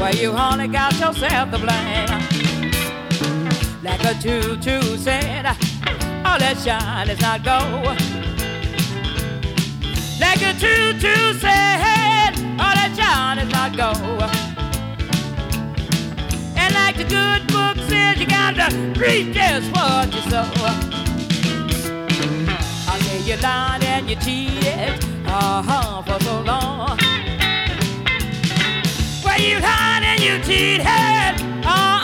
Well, you only got yourself to blame. Like a choo-choo said, all that shine is not gold. Like a choo-choo said, all that shine is not gold. And like the good book says, you gotta reap just what you sow. I say you lied and you cheated, for so long. Well, you lied and you cheated,